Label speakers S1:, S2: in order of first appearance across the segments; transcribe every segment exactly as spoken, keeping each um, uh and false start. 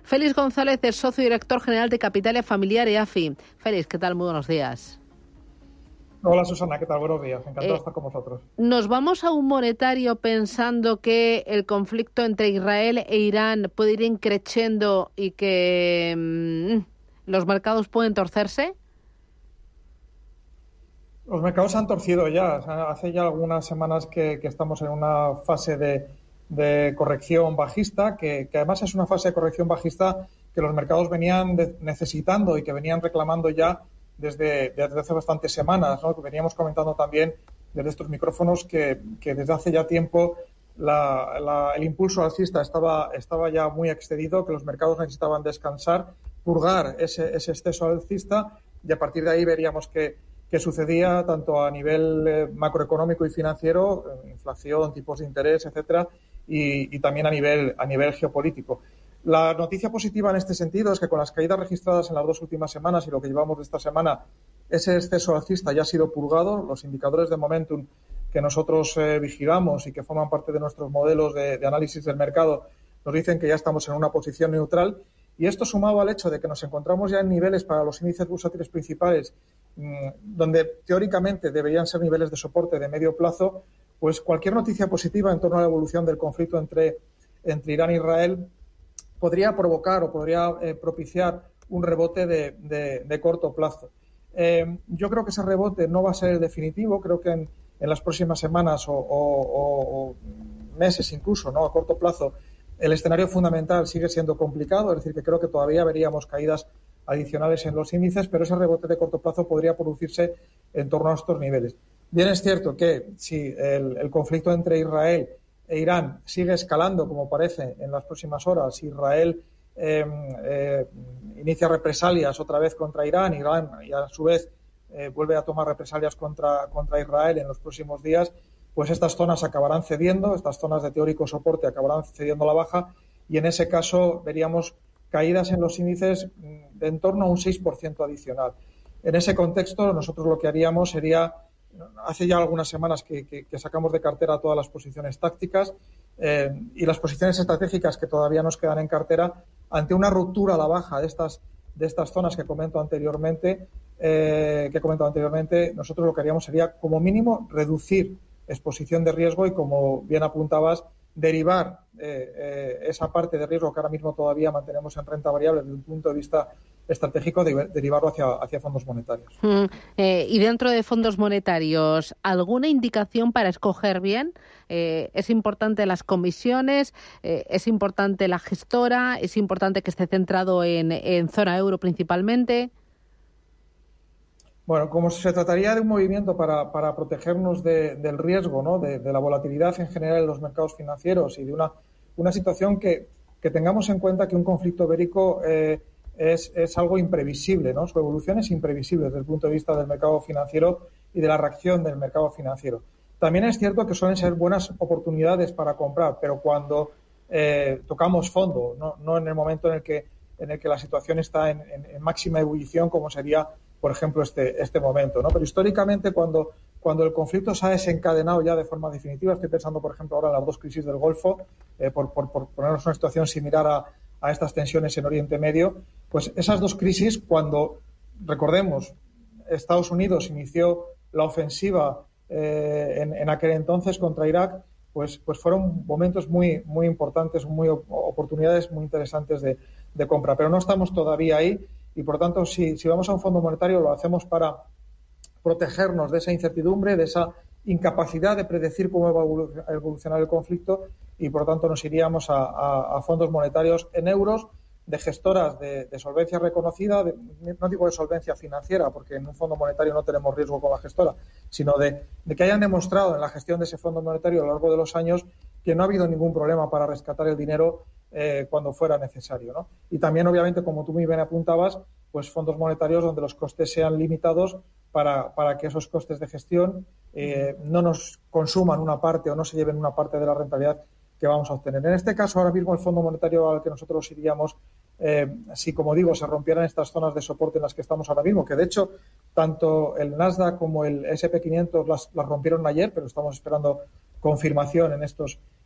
S1: Félix González es socio director general de Capitalia Familiar e A F I. Félix, ¿qué tal? Muy buenos días.
S2: Hola Susana, ¿qué tal? Buenos días, encantado
S1: eh,
S2: de estar con vosotros.
S1: ¿Nos vamos a un monetario pensando que el conflicto entre Israel e Irán puede ir increciendo y que mmm, los mercados pueden torcerse?
S2: Los mercados se han torcido ya. O sea, hace ya algunas semanas que, que estamos en una fase de, de corrección bajista, que, que además es una fase de corrección bajista que los mercados venían de, necesitando y que venían reclamando ya desde, desde hace bastantes semanas, ¿no? Que veníamos comentando también desde estos micrófonos que, que desde hace ya tiempo la, la, el impulso alcista estaba, estaba ya muy excedido, que los mercados necesitaban descansar, purgar ese, ese exceso alcista y a partir de ahí veríamos que que sucedía tanto a nivel eh, macroeconómico y financiero, eh, inflación, tipos de interés, etcétera, y, y también a nivel, a nivel geopolítico. La noticia positiva en este sentido es que con las caídas registradas en las dos últimas semanas y lo que llevamos de esta semana, ese exceso alcista ya ha sido purgado. Los indicadores de momentum que nosotros eh, vigilamos y que forman parte de nuestros modelos de, de análisis del mercado nos dicen que ya estamos en una posición neutral. Y esto sumado al hecho de que nos encontramos ya en niveles para los índices bursátiles principales donde teóricamente deberían ser niveles de soporte de medio plazo, pues cualquier noticia positiva en torno a la evolución del conflicto entre, entre Irán e Israel podría provocar o podría eh, propiciar un rebote de, de, de corto plazo. Eh, yo creo que ese rebote no va a ser el definitivo. Creo que en, en las próximas semanas o, o, o meses incluso, ¿no? A corto plazo, el escenario fundamental sigue siendo complicado, es decir, que creo que todavía veríamos caídas adicionales en los índices, pero ese rebote de corto plazo podría producirse en torno a estos niveles. Bien es cierto que si el, el conflicto entre Israel e Irán sigue escalando, como parece en las próximas horas, si Israel eh, eh, inicia represalias otra vez contra Irán, Irán y a su vez eh, vuelve a tomar represalias contra, contra Israel en los próximos días, pues estas zonas acabarán cediendo, estas zonas de teórico soporte acabarán cediendo a la baja y en ese caso veríamos caídas en los índices de en torno a un seis por ciento adicional. En ese contexto, nosotros lo que haríamos sería, hace ya algunas semanas que, que, que sacamos de cartera todas las posiciones tácticas eh, y las posiciones estratégicas que todavía nos quedan en cartera, ante una ruptura a la baja de estas, de estas zonas que comento anteriormente, eh, que comento anteriormente, nosotros lo que haríamos sería, como mínimo, reducir exposición de riesgo y, como bien apuntabas, derivar eh, eh, esa parte de riesgo que ahora mismo todavía mantenemos en renta variable desde un punto de vista estratégico, de, derivarlo hacia, hacia fondos monetarios.
S1: Mm, eh, y dentro de fondos monetarios, ¿alguna indicación para escoger bien? Eh, ¿Es importante las comisiones? Eh, ¿Es importante la gestora? ¿Es importante que esté centrado en, en zona euro principalmente?
S2: Bueno, como se trataría de un movimiento para, para protegernos de, del riesgo, ¿no? de, de la volatilidad en general en los mercados financieros y de una, una situación que, que tengamos en cuenta que un conflicto bélico eh, es, es algo imprevisible, ¿no? Su evolución es imprevisible desde el punto de vista del mercado financiero y de la reacción del mercado financiero. También es cierto que suelen ser buenas oportunidades para comprar, pero cuando eh, tocamos fondo, ¿no? No en el momento en el que, en el que la situación está en, en, en máxima ebullición, como sería, por ejemplo, este, este momento, ¿no? Pero históricamente, cuando, cuando el conflicto se ha desencadenado ya de forma definitiva, estoy pensando, por ejemplo, ahora en las dos crisis del Golfo, eh, por, por, por ponernos en una situación similar a, a estas tensiones en Oriente Medio, pues esas dos crisis, cuando, recordemos, Estados Unidos inició la ofensiva eh, en, en aquel entonces contra Irak, pues, pues fueron momentos muy, muy importantes, muy oportunidades muy interesantes de, de compra. Pero no estamos todavía ahí. Y, por tanto, si, si vamos a un fondo monetario, lo hacemos para protegernos de esa incertidumbre, de esa incapacidad de predecir cómo va a evolucionar el conflicto y, por tanto, nos iríamos a, a, a fondos monetarios en euros, de gestoras de, de solvencia reconocida, de, no digo de solvencia financiera, porque en un fondo monetario no tenemos riesgo con la gestora, sino de, de que hayan demostrado en la gestión de ese fondo monetario a lo largo de los años que no ha habido ningún problema para rescatar el dinero eh, cuando fuera necesario, ¿no? Y también, obviamente, como tú muy bien apuntabas, pues fondos monetarios donde los costes sean limitados para, para que esos costes de gestión eh, no nos consuman una parte o no se lleven una parte de la rentabilidad que vamos a obtener. En este caso, ahora mismo el fondo monetario al que nosotros iríamos, eh, si, como digo, se rompieran estas zonas de soporte en las que estamos ahora mismo, que de hecho tanto el Nasdaq como el ese and pe quinientos las, las rompieron ayer, pero estamos esperando confirmación en estos,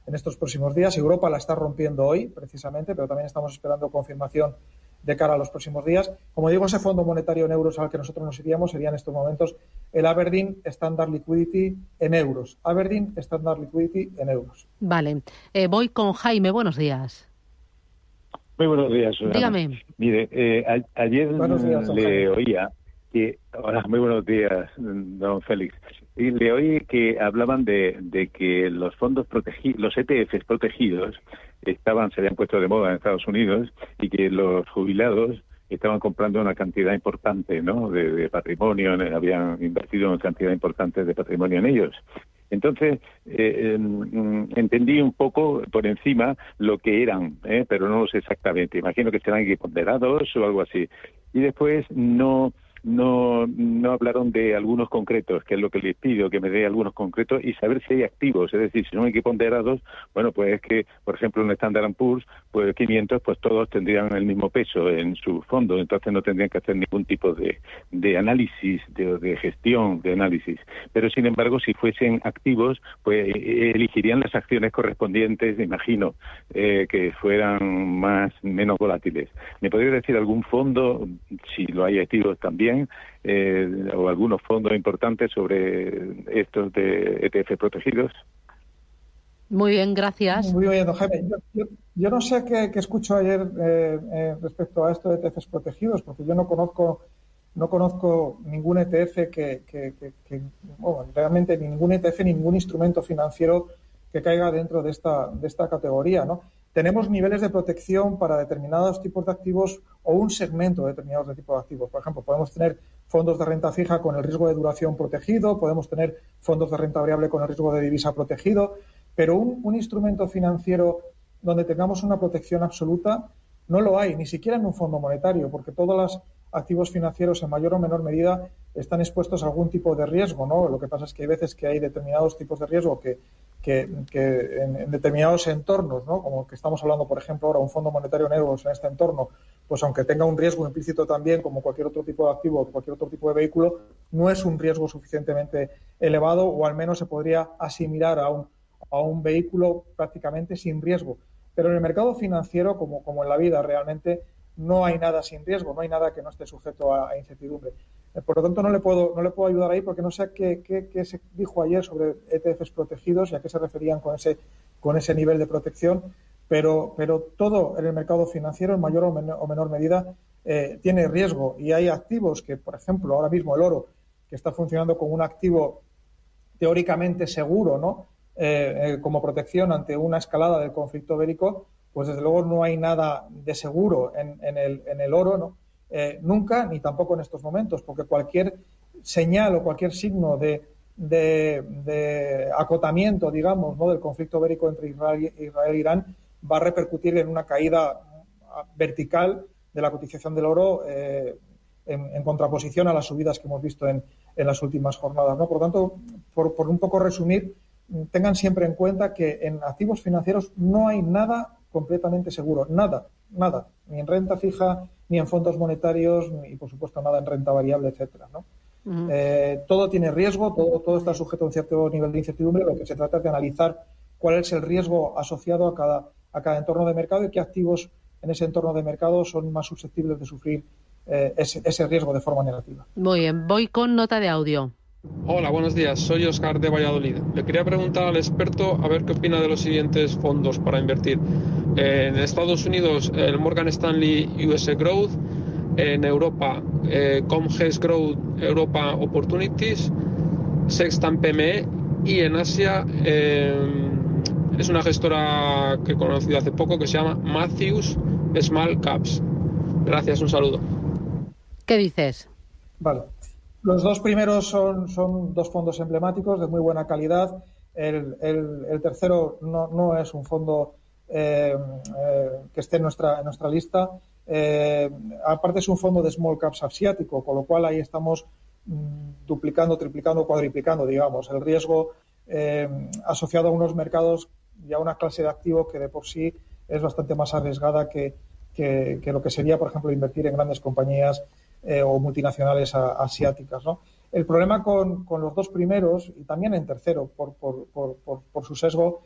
S2: en estos próximos días. Europa la está rompiendo hoy, precisamente, pero también estamos esperando confirmación de cara a los próximos días. Como digo, ese Fondo Monetario en euros al que nosotros nos iríamos sería en estos momentos el Aberdeen Standard Liquidity en euros. Aberdeen Standard Liquidity en euros.
S1: Vale. Eh, voy con Jaime. Buenos días.
S3: Muy buenos días, Susana.
S1: Dígame.
S3: Mire, eh, a, ayer
S2: días,
S3: le Jaime. oía que... Hola, muy buenos días, don Félix. Y le oí que hablaban de, de que los fondos protegidos, los E T Fs protegidos, estaban se habían puesto de moda en Estados Unidos y que los jubilados estaban comprando una cantidad importante, ¿no?, de, de patrimonio, habían invertido una cantidad importante de patrimonio en ellos. Entonces, eh, eh, entendí un poco por encima lo que eran, ¿eh? pero no lo sé exactamente. Imagino que serán equiponderados o algo así. Y después no... No no hablaron de algunos concretos, que es lo que les pido, que me dé algunos concretos y saber si hay activos, es decir, si son equiponderados, bueno, pues es que, por ejemplo, en Standard and Poor's, pues quinientos, pues todos tendrían el mismo peso en su fondo, entonces no tendrían que hacer ningún tipo de, de análisis, de, de gestión, de análisis. Pero, sin embargo, si fuesen activos, pues elegirían las acciones correspondientes, me imagino, eh, que fueran más menos volátiles. ¿Me podría decir algún fondo, si lo hay activos también, Eh, o algunos fondos importantes sobre estos de E T F protegidos?
S1: Muy bien, gracias.
S2: Muy bien, don Jaime. Yo, yo, yo no sé qué, qué escucho ayer eh, eh, respecto a esto de E T Fs protegidos, porque yo no conozco no conozco ningún E T F que, que, que, que bueno, realmente ningún E T F, ningún instrumento financiero que caiga dentro de esta de esta categoría, ¿no? Tenemos niveles de protección para determinados tipos de activos o un segmento de determinados de tipos de activos. Por ejemplo, podemos tener fondos de renta fija con el riesgo de duración protegido, podemos tener fondos de renta variable con el riesgo de divisa protegido, pero un, un instrumento financiero donde tengamos una protección absoluta no lo hay, ni siquiera en un fondo monetario, porque todos los activos financieros en mayor o menor medida están expuestos a algún tipo de riesgo, ¿no? Lo que pasa es que hay veces que hay determinados tipos de riesgo que que, que en, en determinados entornos, ¿no?, como que estamos hablando, por ejemplo, ahora un fondo monetario en euros en este entorno, pues aunque tenga un riesgo implícito también, como cualquier otro tipo de activo o cualquier otro tipo de vehículo, no es un riesgo suficientemente elevado, o al menos se podría asimilar a un, a un vehículo prácticamente sin riesgo. Pero en el mercado financiero, como, como en la vida, realmente no hay nada sin riesgo, no hay nada que no esté sujeto a, a incertidumbre. Por lo tanto, no le puedo no le puedo ayudar ahí porque no sé qué, qué, qué se dijo ayer sobre E T Fs protegidos y a qué se referían con ese con ese nivel de protección, pero pero todo en el mercado financiero, en mayor o menor, o menor medida, eh, tiene riesgo, y hay activos que, por ejemplo, ahora mismo el oro, que está funcionando como un activo teóricamente seguro, ¿no?, eh, eh, como protección ante una escalada del conflicto bélico, pues desde luego no hay nada de seguro en, en, el, en el oro, ¿no? Eh, nunca, ni tampoco en estos momentos, porque cualquier señal o cualquier signo de, de, de acotamiento, digamos, ¿no?, del conflicto bélico entre Israel e Irán va a repercutir en una caída vertical de la cotización del oro, eh, en, en contraposición a las subidas que hemos visto en, en las últimas jornadas, ¿no? Por lo tanto, por, por un poco resumir, tengan siempre en cuenta que en activos financieros no hay nada completamente seguro, nada, nada, ni en renta fija, ni en fondos monetarios, ni por supuesto nada en renta variable, etcétera, ¿no? Uh-huh. Eh, todo tiene riesgo, todo, todo está sujeto a un cierto nivel de incertidumbre. Lo que se trata es de analizar cuál es el riesgo asociado a cada, a cada entorno de mercado y qué activos en ese entorno de mercado son más susceptibles de sufrir eh, ese, ese riesgo de forma negativa.
S1: Muy bien, voy con nota de audio.
S4: Hola, buenos días. Soy Oscar de Valladolid. Le quería preguntar al experto a ver qué opina de los siguientes fondos para invertir. En Estados Unidos, el Morgan Stanley U S Growth. En Europa, eh, Comgest Growth Europa Opportunities. Sextant P M E. Y en Asia, eh, es una gestora que he conocido hace poco que se llama Matthews Small Caps. Gracias, un saludo.
S1: ¿Qué dices?
S2: Vale. Los dos primeros son, son dos fondos emblemáticos de muy buena calidad. El, el, el tercero no, no es un fondo eh, eh, que esté en nuestra, en nuestra lista. Eh, aparte es un fondo de small caps asiático, con lo cual ahí estamos mmm, duplicando, triplicando, cuadriplicando, digamos, el riesgo eh, asociado a unos mercados y a una clase de activos que de por sí es bastante más arriesgada que, que, que lo que sería, por ejemplo, invertir en grandes compañías Eh, o multinacionales a, asiáticas, ¿no? El problema con, con los dos primeros, y también en tercero, por, por, por, por, por su sesgo,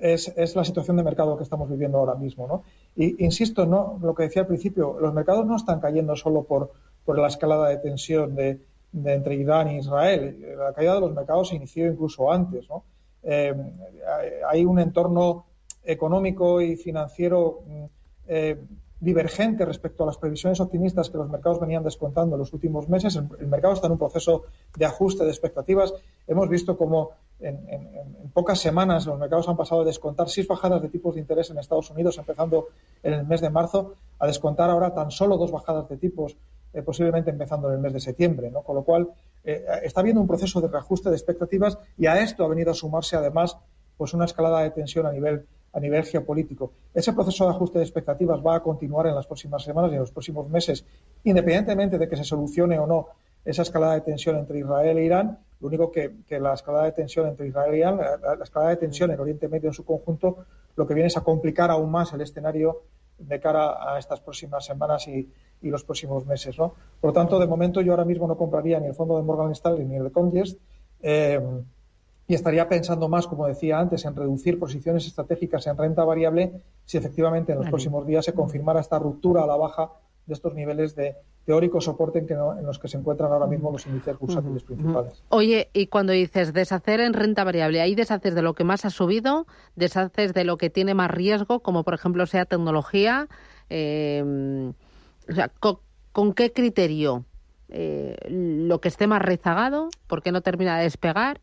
S2: es, es la situación de mercado que estamos viviendo ahora mismo, ¿no? Y insisto, no, lo que decía al principio, los mercados no están cayendo solo por, por la escalada de tensión de, de entre Irán e Israel. La caída de los mercados se inició incluso antes, ¿no? Eh, hay un entorno económico y financiero eh, divergente respecto a las previsiones optimistas que los mercados venían descontando en los últimos meses. El, el mercado está en un proceso de ajuste de expectativas. Hemos visto cómo en, en, en pocas semanas los mercados han pasado de descontar seis bajadas de tipos de interés en Estados Unidos, empezando en el mes de marzo, a descontar ahora tan solo dos bajadas de tipos, eh, posiblemente empezando en el mes de septiembre, ¿no? Con lo cual, eh, está habiendo un proceso de reajuste de expectativas y a esto ha venido a sumarse, además, pues una escalada de tensión a nivel a nivel geopolítico. Ese proceso de ajuste de expectativas va a continuar en las próximas semanas y en los próximos meses, independientemente de que se solucione o no esa escalada de tensión entre Israel e Irán. Lo único que, que la escalada de tensión entre Israel e Irán, la, la escalada de tensión en Oriente Medio en su conjunto, lo que viene es a complicar aún más el escenario de cara a estas próximas semanas y, y los próximos meses, ¿no? Por lo tanto, de momento yo ahora mismo no compraría ni el fondo de Morgan Stanley ni el de Comgest, eh, y estaría pensando más, como decía antes, en reducir posiciones estratégicas en renta variable si efectivamente en los vale. próximos días se confirmara esta ruptura a la baja de estos niveles de teórico soporte en, que no, en los que se encuentran ahora mismo los índices bursátiles uh-huh. principales.
S1: Oye, y cuando dices deshacer en renta variable, ¿ahí deshaces de lo que más ha subido? ¿Deshaces de lo que tiene más riesgo, como por ejemplo sea tecnología? Eh, o sea, ¿con, ¿con qué criterio? Eh, ¿Lo que esté más rezagado? ¿Por qué no termina de despegar?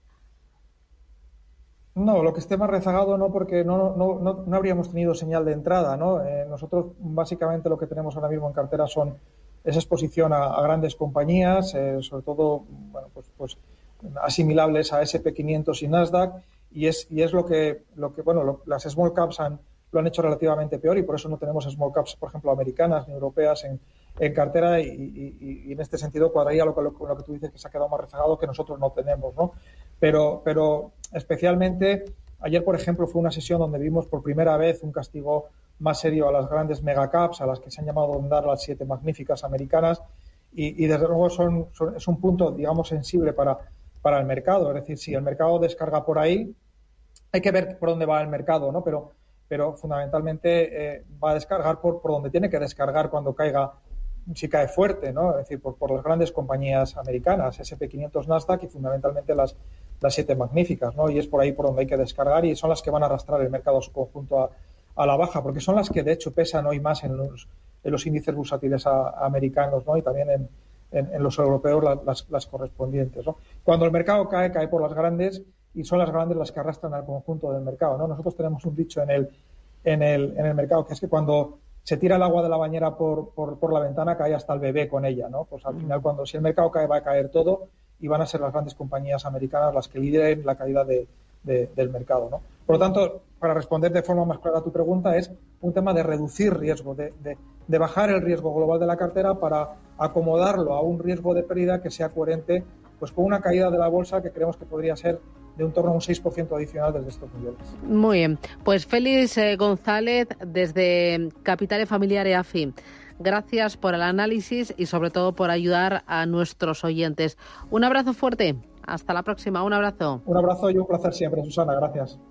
S2: No, lo que esté más rezagado no, porque no, no, no, no habríamos tenido señal de entrada, ¿no? Eh, nosotros básicamente lo que tenemos ahora mismo en cartera son esa exposición a, a grandes compañías, eh, sobre todo, bueno, pues, pues asimilables a ese and pe quinientos y Nasdaq, y es y es lo que lo que bueno lo, las small caps han lo han hecho relativamente peor y por eso no tenemos small caps, por ejemplo, americanas ni europeas en, en cartera y, y, y en este sentido cuadraría lo que lo, lo que tú dices, que se ha quedado más rezagado, que nosotros no tenemos, ¿no? Pero pero especialmente ayer, por ejemplo, fue una sesión donde vimos por primera vez un castigo más serio a las grandes megacaps, a las que se han llamado andar las siete magníficas americanas, y, y desde luego son, son es un punto, digamos, sensible para, para el mercado. Es decir, si el mercado descarga por ahí, hay que ver por dónde va el mercado, ¿no? Pero, pero fundamentalmente eh, va a descargar por, por donde tiene que descargar cuando caiga, si cae fuerte, ¿no? Es decir, por, por las grandes compañías americanas, ese and pe quinientos, Nasdaq y fundamentalmente las las siete magníficas, ¿no? Y es por ahí por donde hay que descargar y son las que van a arrastrar el mercado a su conjunto a, a la baja, porque son las que de hecho pesan hoy más en los, en los índices bursátiles a, a americanos, ¿no? Y también en, en, en los europeos la, las, las correspondientes, ¿no? Cuando el mercado cae, cae por las grandes y son las grandes las que arrastran al conjunto del mercado, ¿no? Nosotros tenemos un dicho en el, en el, en el mercado que es que cuando se tira el agua de la bañera por, por, por la ventana cae hasta el bebé con ella, ¿no? Pues al final cuando si el mercado cae va a caer todo y van a ser las grandes compañías americanas las que lideren la caída de, de, del mercado, ¿no? Por lo tanto, para responder de forma más clara a tu pregunta, es un tema de reducir riesgo, de, de, de bajar el riesgo global de la cartera para acomodarlo a un riesgo de pérdida que sea coherente pues con una caída de la bolsa que creemos que podría ser de un torno a un seis por ciento adicional desde estos niveles.
S1: Muy bien. Pues Félix eh, González, desde Capital Familiar E A F I. Gracias por el análisis y sobre todo por ayudar a nuestros oyentes. Un abrazo fuerte. Hasta la próxima. Un abrazo.
S2: Un abrazo y un placer siempre, Susana. Gracias.